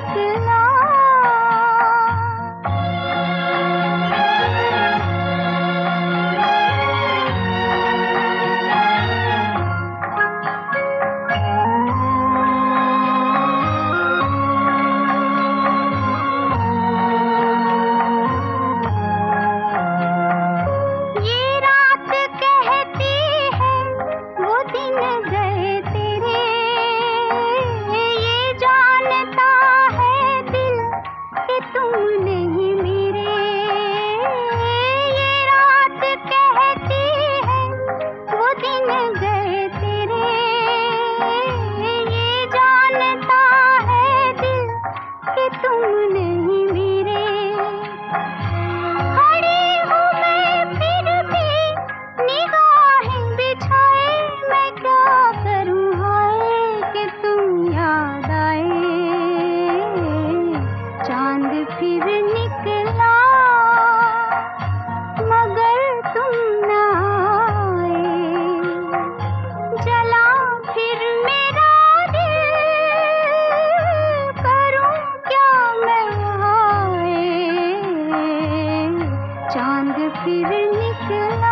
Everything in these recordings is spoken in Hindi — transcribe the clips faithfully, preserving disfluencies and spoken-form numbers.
निकला। फिर निकला मगर तुम न आए, जला फिर मेरा दिल, करूं क्या मैं हाय, चांद फिर निकला।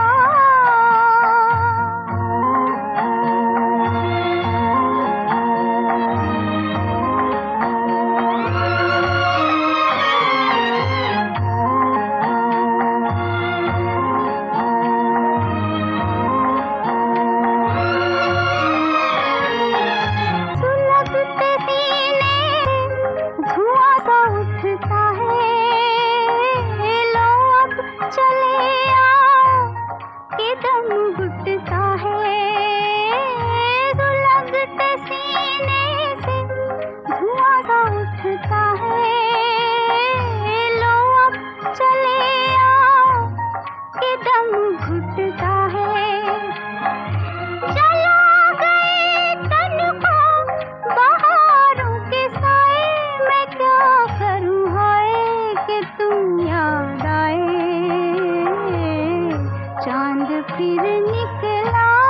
घुटता है सुलगते सीने से, धुआं सा उठता है, लो अब चले आओ कि दम घुटता है। जला गए तन को बहारों के साए, मैं क्या करूं हाय कि तुम याद आए, चांद फिर निकला।